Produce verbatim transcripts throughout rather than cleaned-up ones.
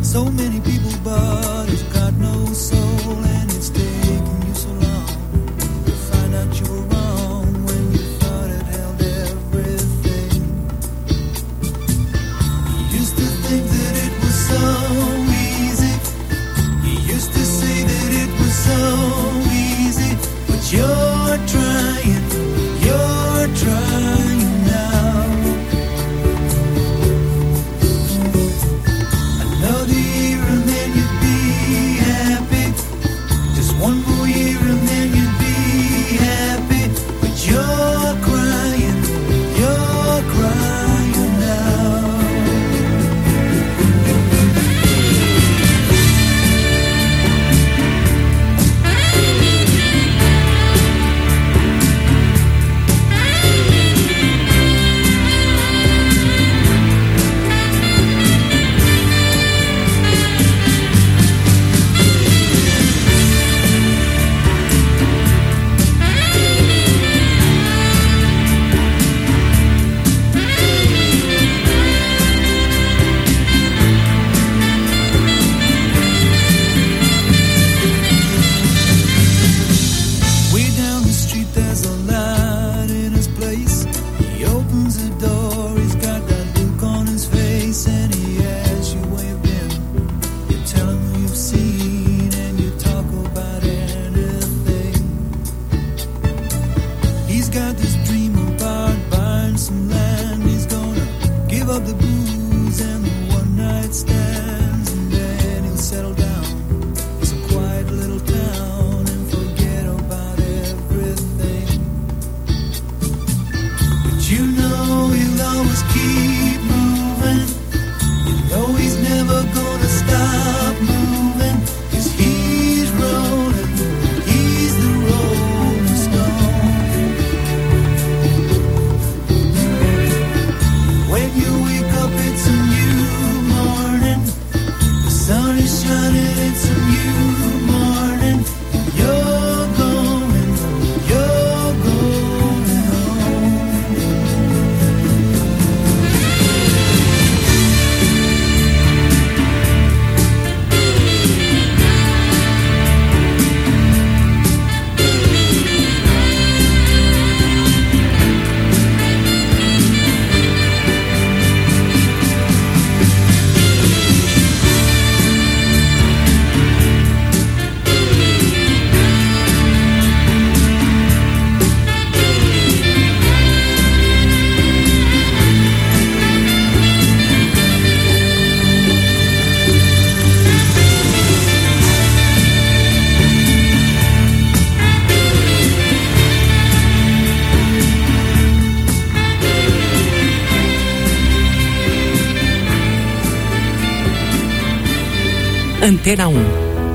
So many people, but it's got no soul, and it's taken you so long to find out you were wrong when you thought it held everything. You used to think that it was so easy. You used to say that it was so easy, but you're trying, you're trying now. Another year and then you'd be happy. Just one more year and then you'd be happy. But you're crying, you're crying now. Way down the street there's a light in his place. He opens the door, he's got that look on his face, and he asks you where you've been. You tell him who you've seen, and you talk about anything. He's got this dream about buying some land. He's gonna give up the booze and the one night stands, and then he'll settle down in some quiet little town and forget about everything. But you know he'll always keep moving. You know he's never gonna stop moving, 'cause he's rolling, he's the rolling stone. When you wake up it's a new morning. The sun is shining, it's a new morning. You're going, you're going home. Antena um.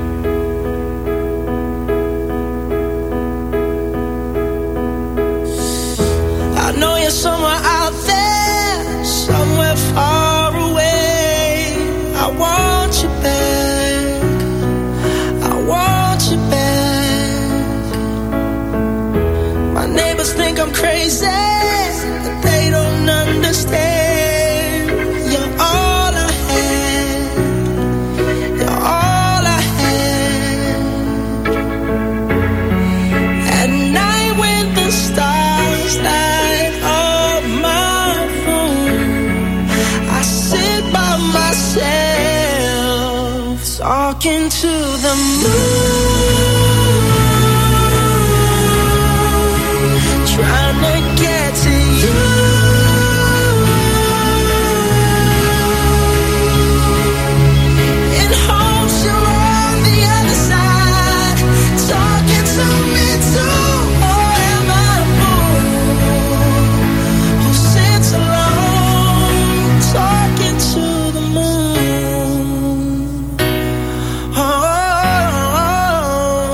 I know you're somewhere out there, somewhere far away. I want you back, I want you back. My neighbors think I'm crazy, but they don't understand. You're all I had, you're all I had. At night when the stars light up my room, I sit by myself talking to the moon, trying to get to you. In hopes you're on the other side, talking to me too. Or am I a fool who sits alone, talking to the moon? Oh,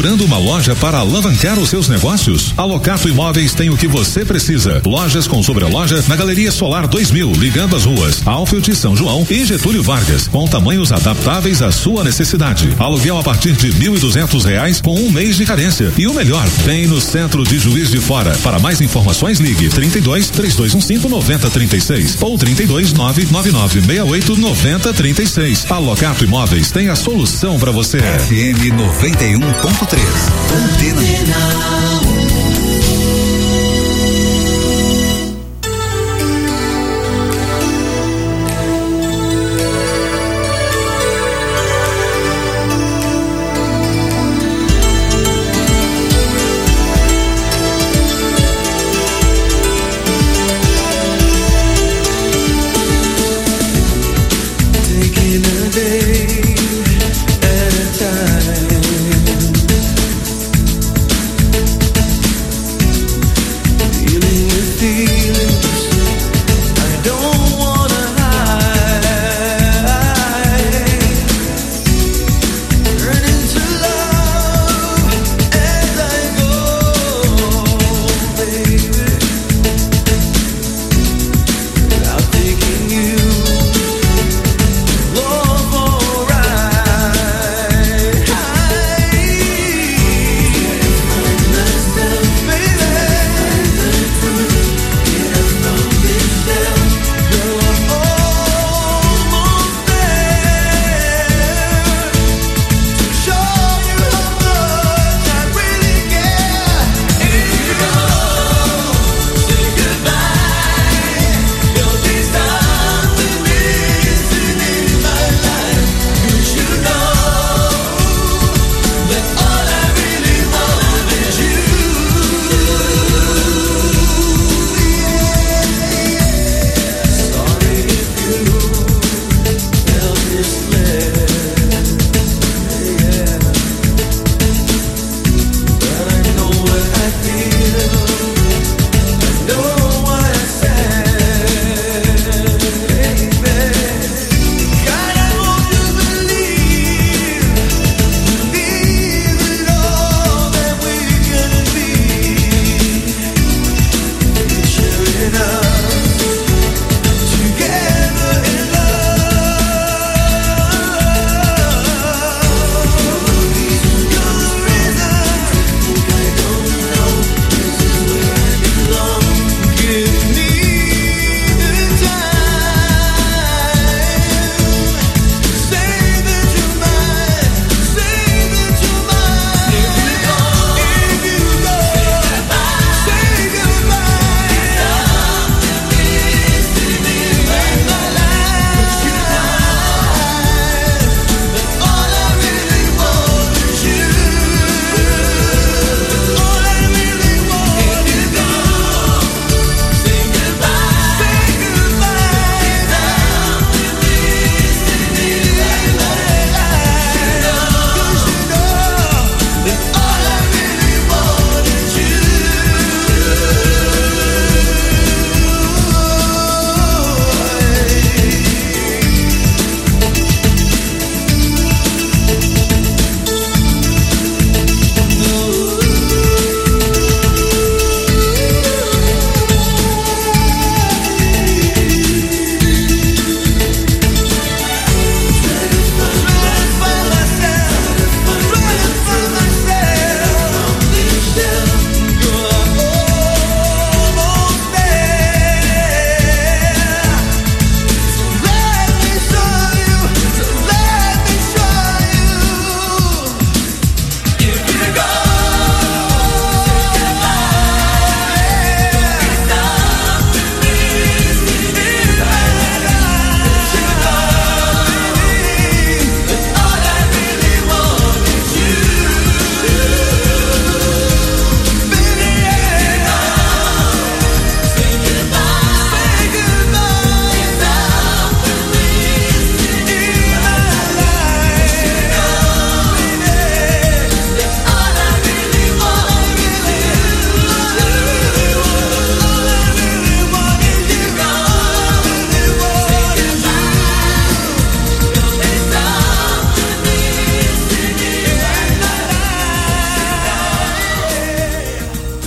Procurando uma loja para alavancar os seus negócios? A Locato Imóveis tem o que você precisa. Lojas com sobreloja na Galeria Solar dois mil, ligando as ruas Alfield e São João e Getúlio Vargas, com tamanhos adaptáveis à sua necessidade. Aluguel a partir de mil e duzentos reais com um mês de carência. E o melhor, bem no centro de Juiz de Fora. Para mais informações, ligue trinta e dois, três dois um cinco, nove zero três seis ou trinta e dois, nove nove nove seis oito, nove zero três seis. A Locato Imóveis tem a solução para você. F M noventa e um ponto três. Antena.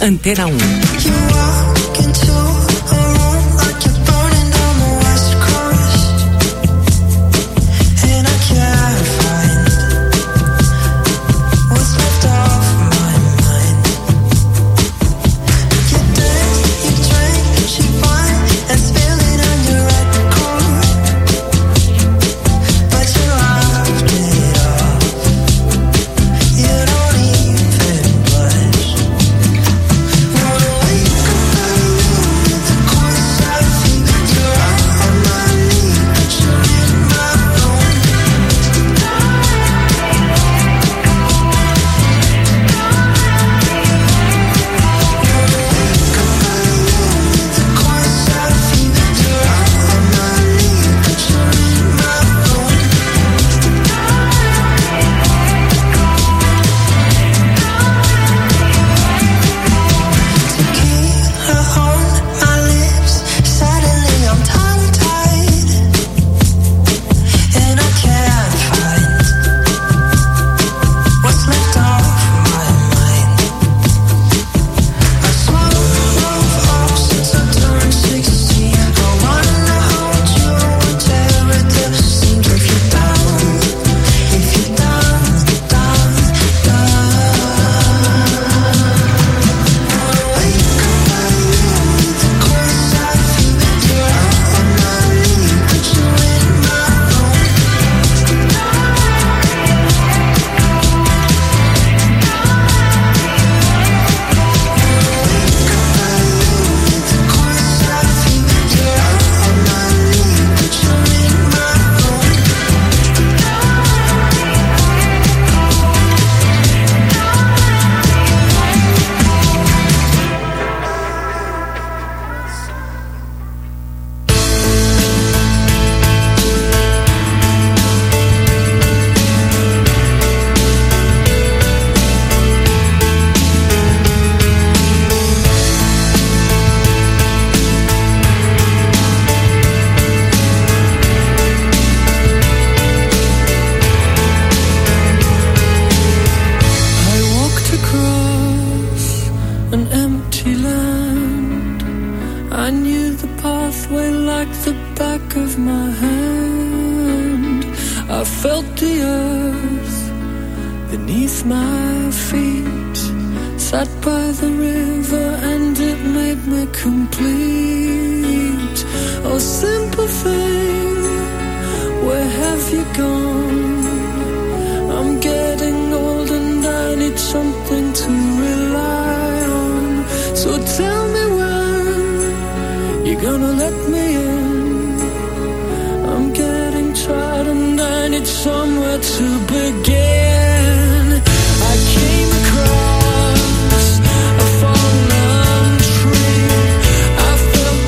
Antena um.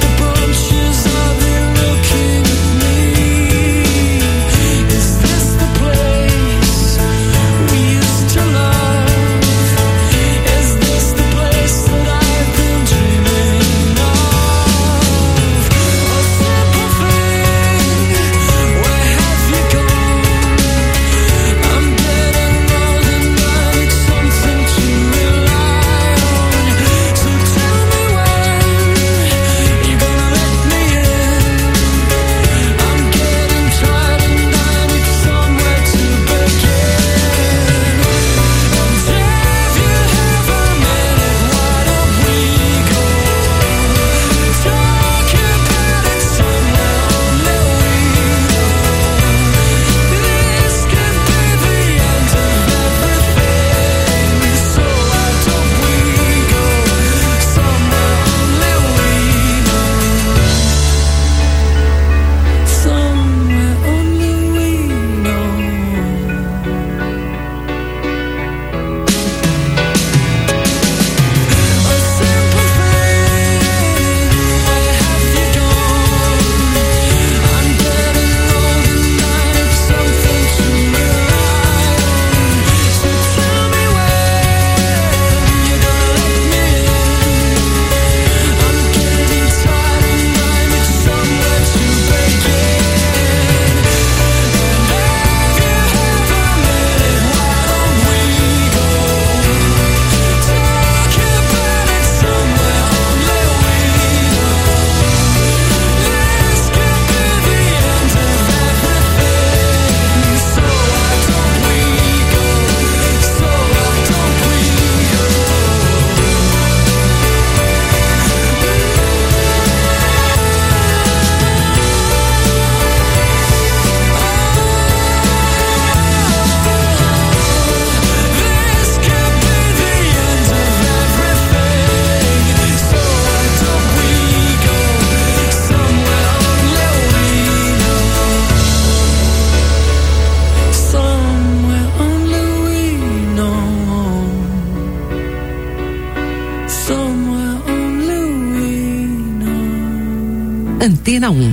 Is this the Antena um.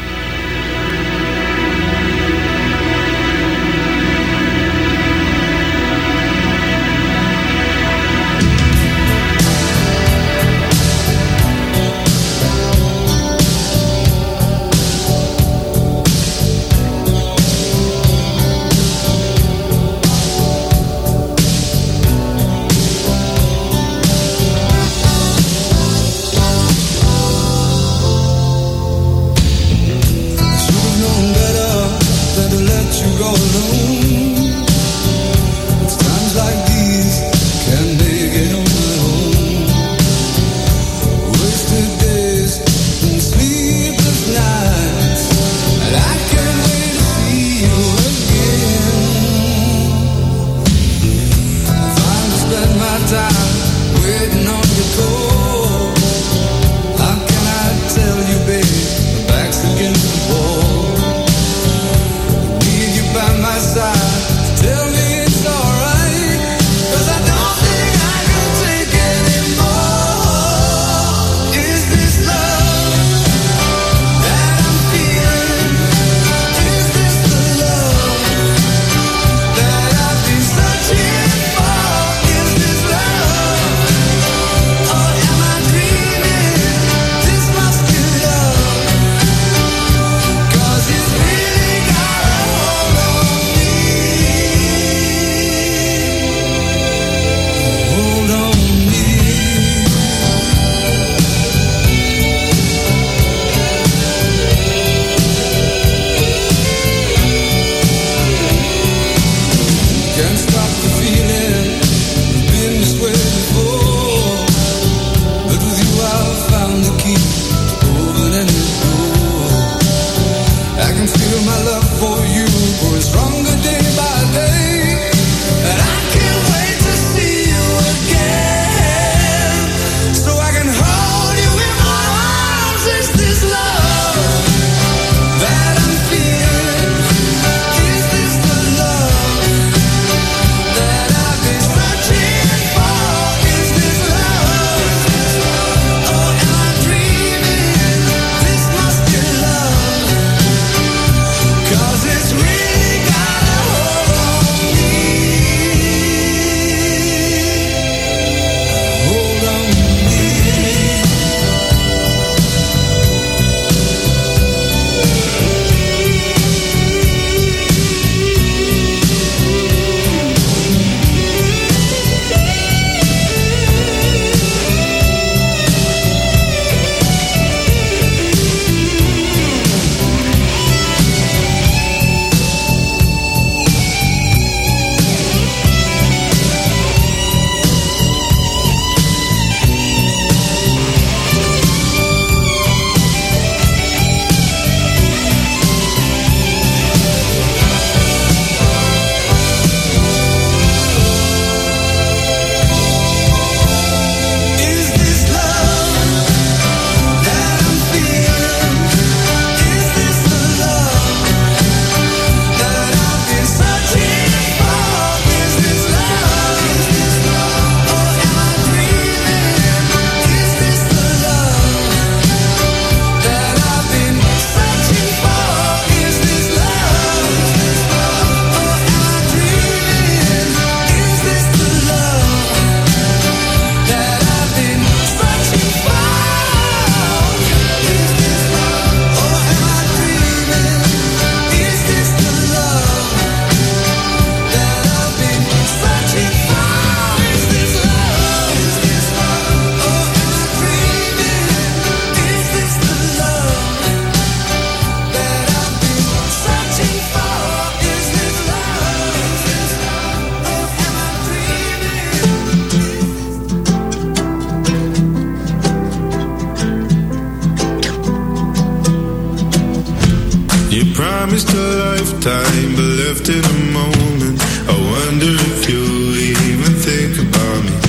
promised a lifetime, but left in a moment. I wonder if you even think about me.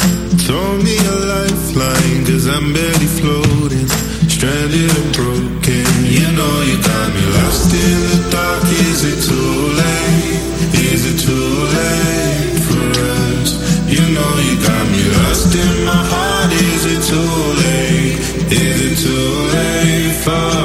Throw me a lifeline, cause I'm barely floating, stranded and broken. You know you got me lost in the dark. Is it too late? Is it too late for us? You know you got me lost in my heart. Is it too late? Is it too late for us?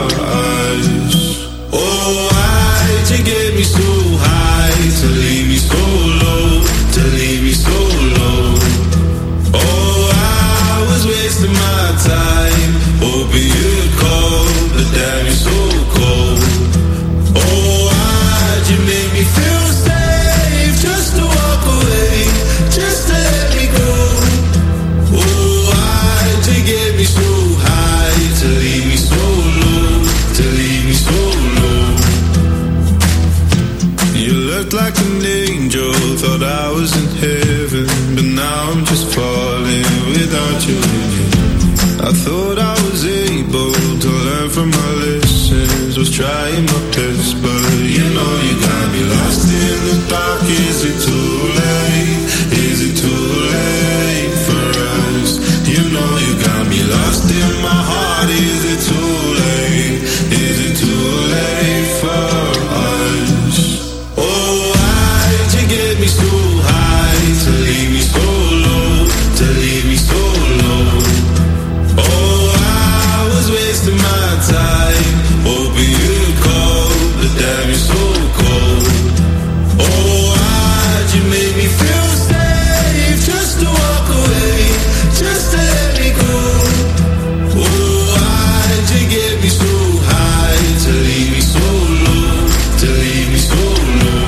angel, thought I was in heaven, but now I'm just falling without you. I thought I was able to learn from my lessons, was trying my best, but you know you got me lost in the dark. Is it too late? Is it too late for us? You know you got me lost in my heart. Is it too late? Is it too late for us? Oh, why'd you get me so high to leave me so low, to leave me so low? Oh, I was wasting my time, hoping you'd call, but damn, you're so cold. Oh, why'd you make me feel safe, just to walk away, just to let me go? Oh, why'd you get me so high, to leave me so low, to leave me so low?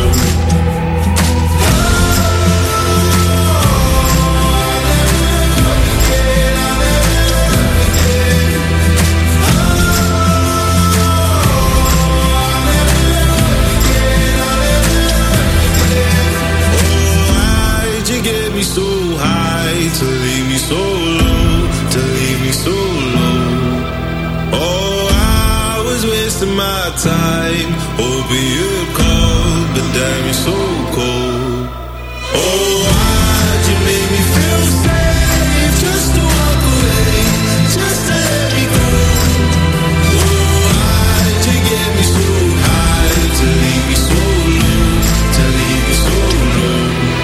Me so high to leave me so low, to leave me so low. Oh, I was wasting my time, hoping you'd call, but damn, you're so cold. Oh, why'd you make me feel safe, just to walk away, just to let me go? Oh, why'd you get me so high to leave me so low, to leave me so low?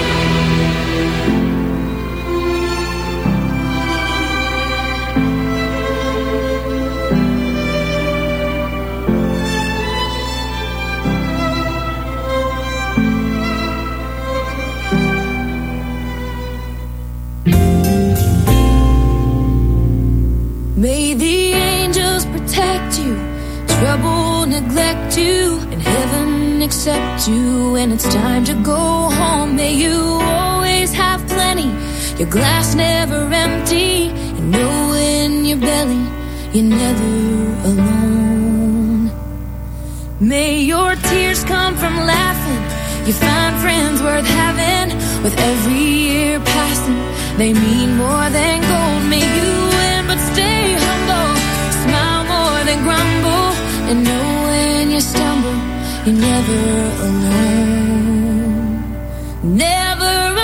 May the angels protect you, trouble neglect you, and heaven accept you when it's time to go home. May you always have plenty, your glass never empty, and know in your belly you're never alone. May your tears come from laughing, you find friends worth having, with every year passing, they mean more than gold. May you win but stay humble, smile more than grumble, and know when you stumble, you're never alone. Never alone.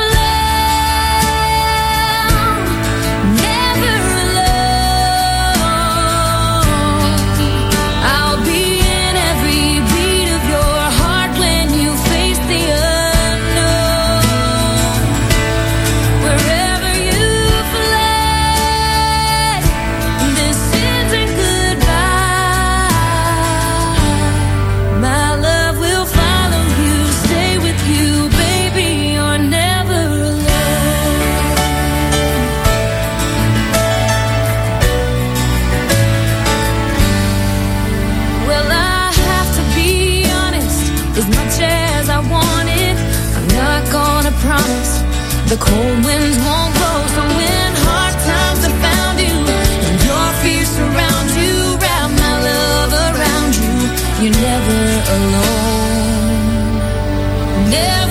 Promise the cold winds won't blow. So when hard times have found you and your fears surround you, wrap my love around you. You're never alone. Never.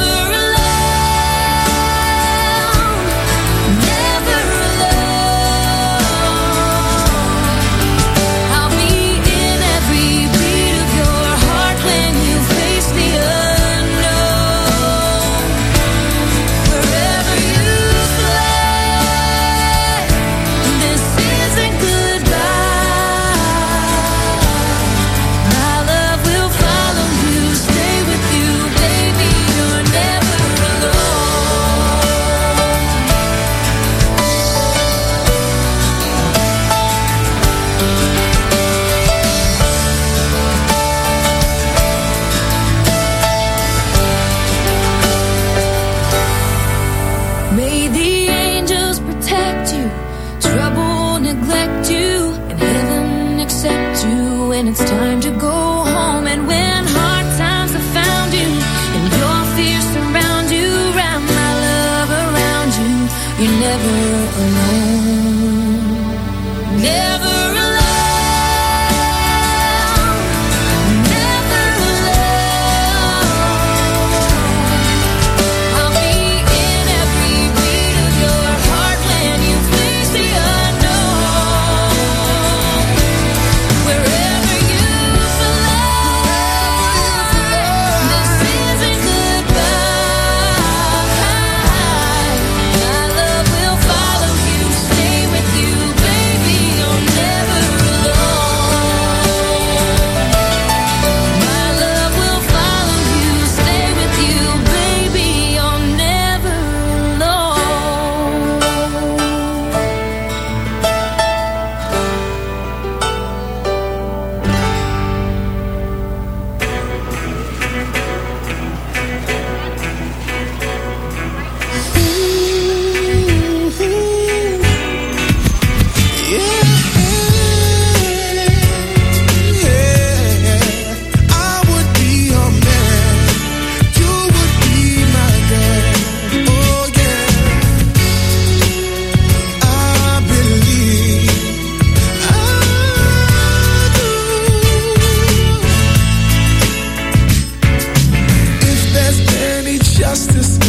Your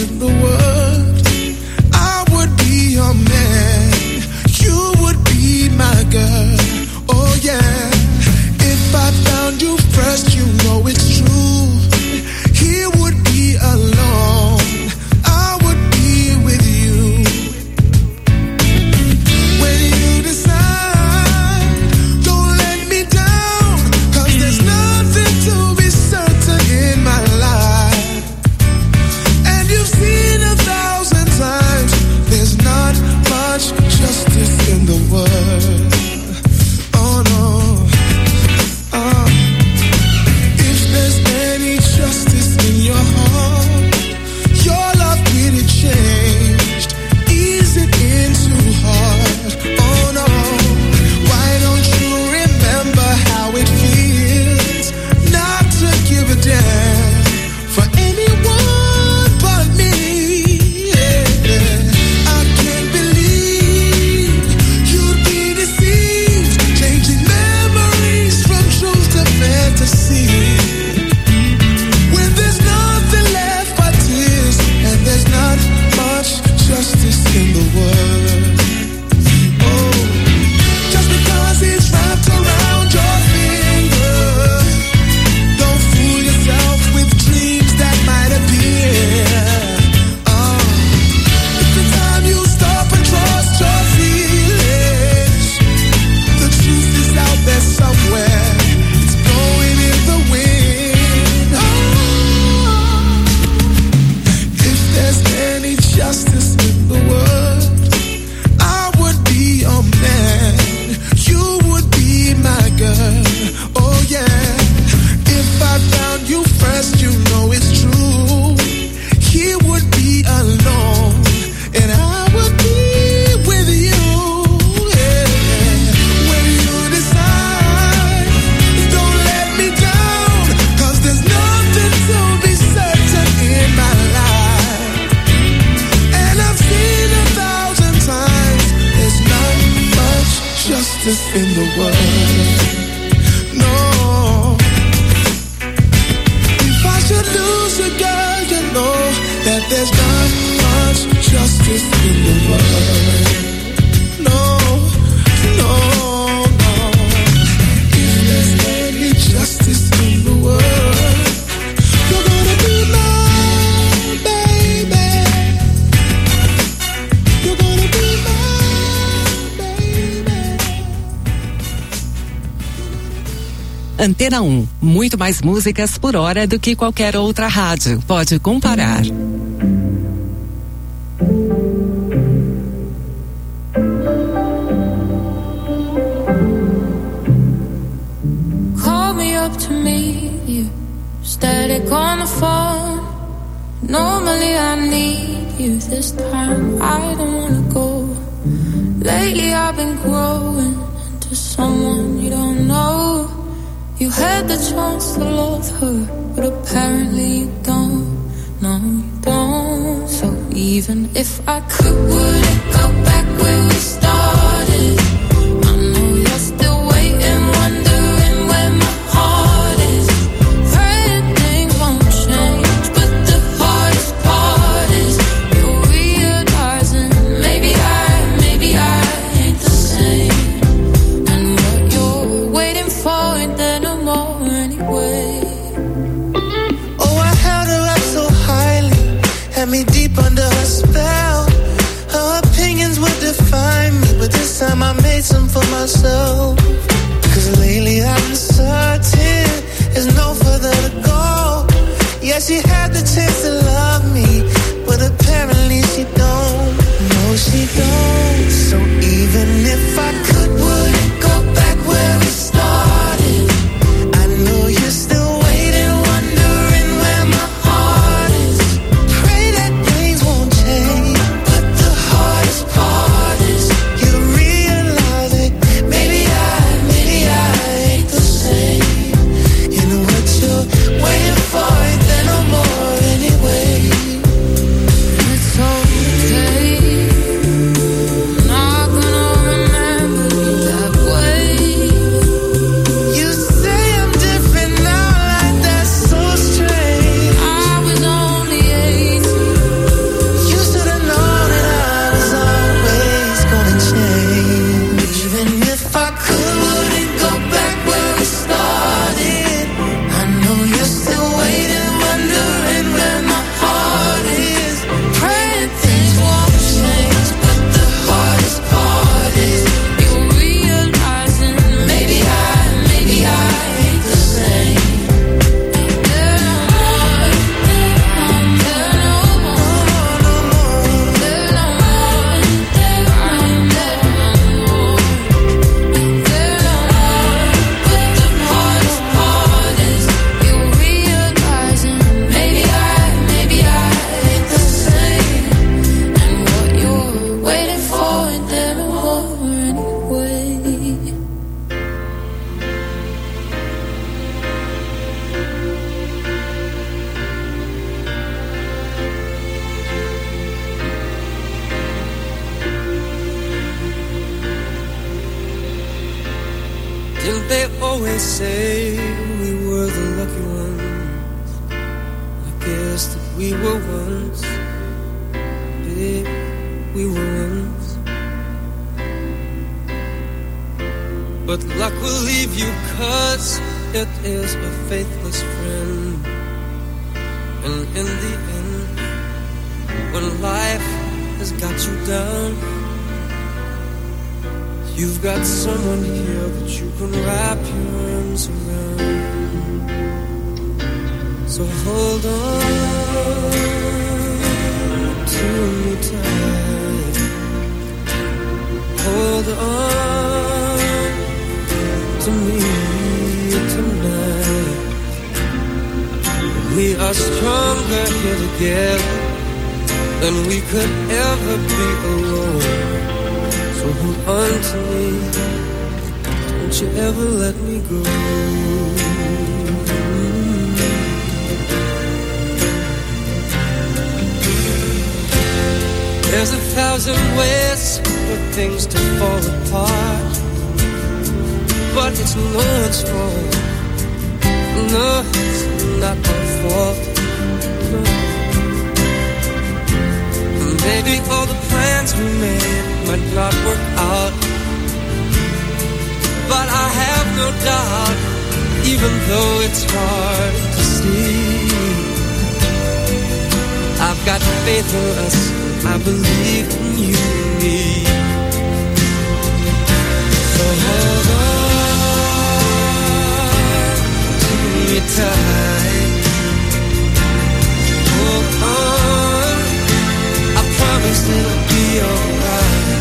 in the world, I would be your man. You would be my girl. Oh yeah. If I found you first, you know it's true. He would be alone. I would be with you. When you decide, don't let me down, 'cause there's nothing to be certain in my life. And you've seen a thousand times, there's not much justice in the world. Oh no. Uh, if there's any justice in your heart, your love really changed. Ease it into hard. Oh no. Why don't you remember how it feels not to give a damn for anyone but me? Yeah. I can't believe you'd be deceived, changing memories from truth to fantasy. When there's nothing left but tears, and there's not much justice in the world. Oh, just because it's wrapped around your finger, don't fool yourself with dreams that might appear. Oh, it's the time you stop and trust your feelings. The truth is out there somewhere. It's blowing in the wind. Oh, if there's any justice in the world, I would be your man. You would be my girl. Oh yeah. If I found you first, you know it's true. He would be alone, and I would be with you. Yeah. When you decide, don't let me down, 'cause there's nothing to be certain in my life. And I've seen a thousand times, there's not much justice in the world. No. If I should lose a girl, you know that there's not much justice in the world. No, no, no. If there's any justice in the world, you're gonna be my baby. You're gonna be my baby. Antena um, muito mais músicas por hora do que qualquer outra rádio. Pode comparar. Call me up to meet you. Static on the phone. Normally I need you. This time I don't wanna go. Lately I've been growing into someone you don't know. You had the chance to love her, but apparently you don't. No, you don't. So even if I could, would it go back where we started? I know you're still waiting, wondering where my heart is. Praying things won't change, but the hardest part is you're realizing maybe I, maybe I ain't the same. And what you're waiting for ain't there no more anyway. Oh, I held her up so highly, had me deep under her spell. Her opinions would define me, but this time I made some for myself. 'Cause lately I've been certain there's no further to go. Yeah, she had the chance to love me, but apparently she don't. No, she don't. So even if I could, would it go back where we started? I know you're still waiting, wondering where my heart is. Pray that things won't change, but the hardest part is you realize it. Maybe I, maybe I ain't the same. You know what you're waiting for, ain't there no more anyway. always say we were the lucky ones. I guess that we were once, babe, we were once. But luck will leave you, 'cause it is a faithless friend. And in the end, when life has got you down, you've got someone here that you can wrap your arms around. So hold on to me tight. Hold on to me tonight. We are stronger here together than we could ever be alone. So hold on to me, don't you ever let me go. There's a thousand ways for things to fall apart, but it's no one's fault. No, it's not my fault. No. Maybe all the plans we made might not work out, but I have no doubt, even though it's hard to see, I've got faith in us, I believe in you and me. So hold on to me tight. Hold on, I promise it'll be alright.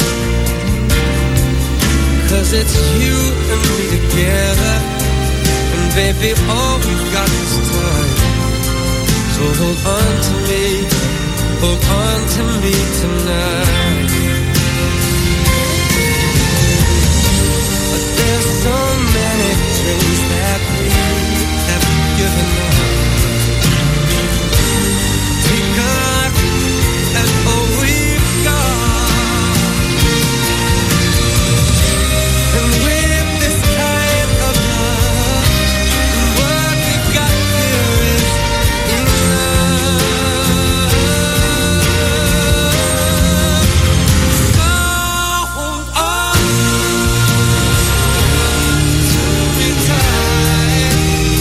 'Cause it's you and me together, and baby, all we've got is time. So hold on to me, hold on to me tonight. But there's so many dreams that we have given up. Take life and all we've got, and with this kind of love, what we've got here is enough. So hold on to me tight.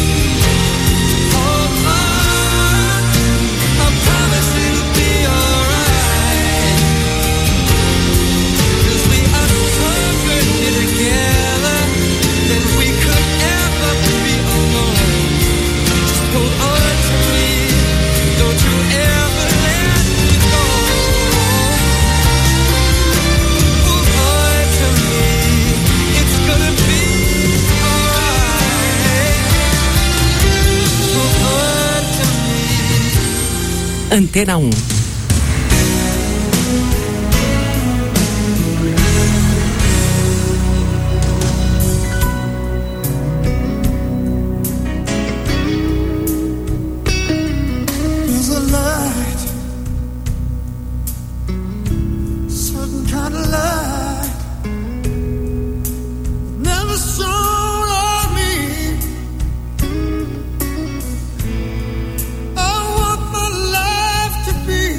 Hold on, I promise it'll be alright. 'Cause we are stronger here together than we could ever be alone. Just hold on to me, don't you ever let me go. Hold on to me, it's gonna be alright. Hold on to me. Antena um. There's a light, certain kind of light, never shone on me. I want my life to be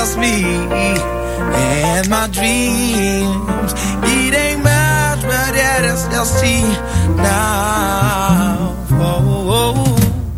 just me and my dreams. It ain't much, but yeah, it's just see now. Oh, oh, oh.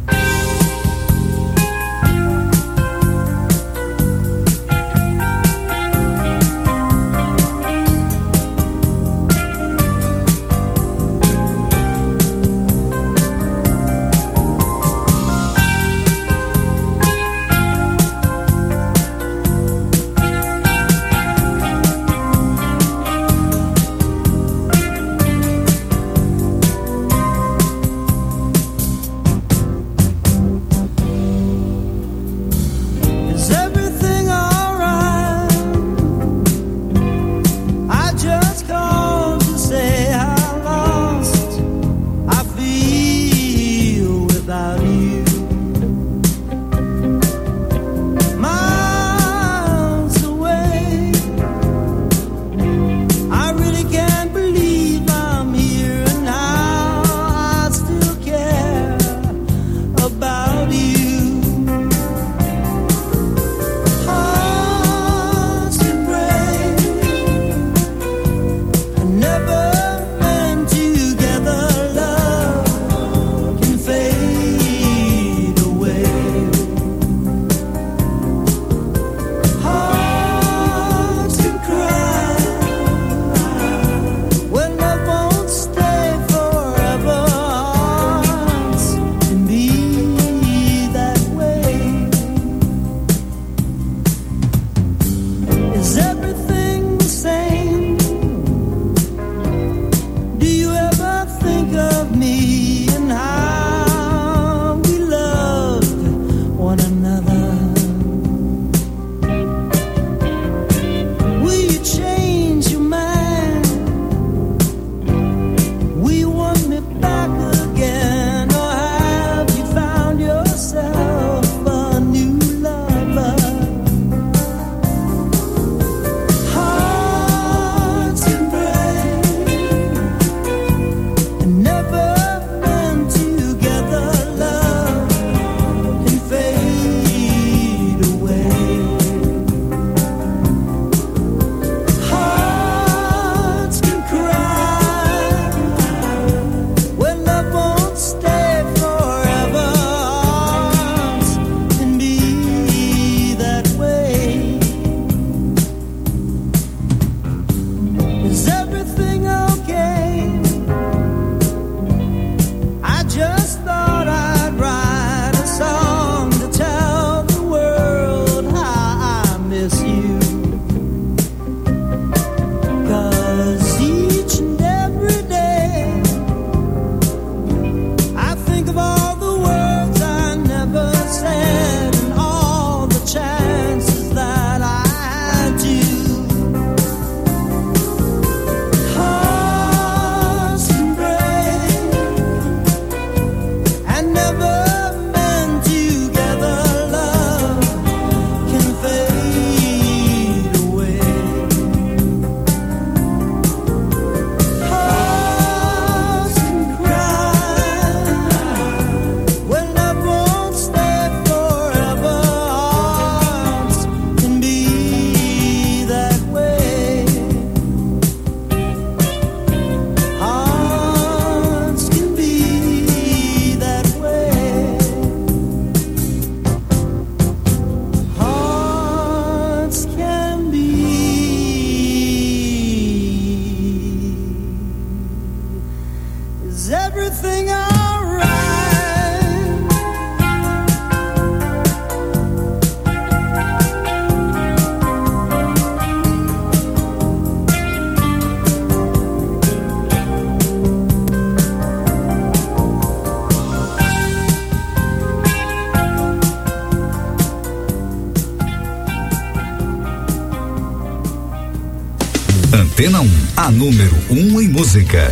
Antena um, a número um em música.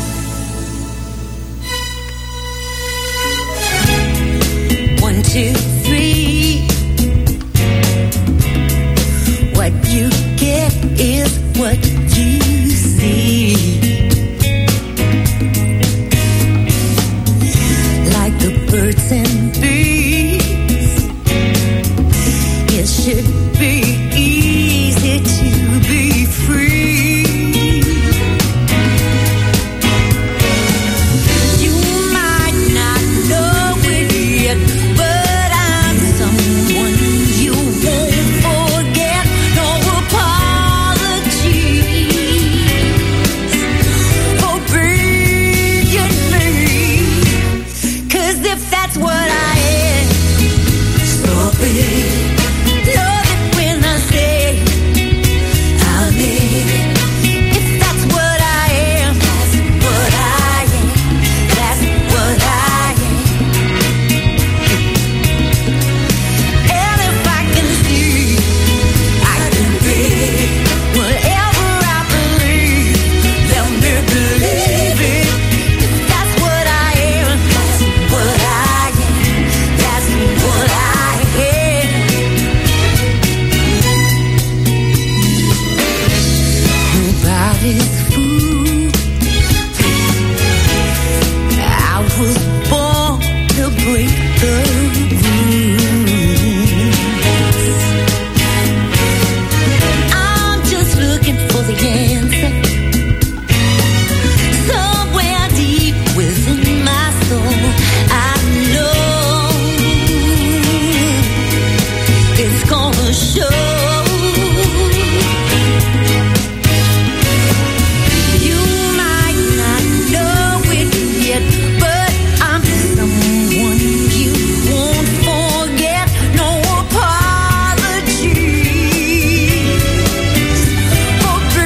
One, two,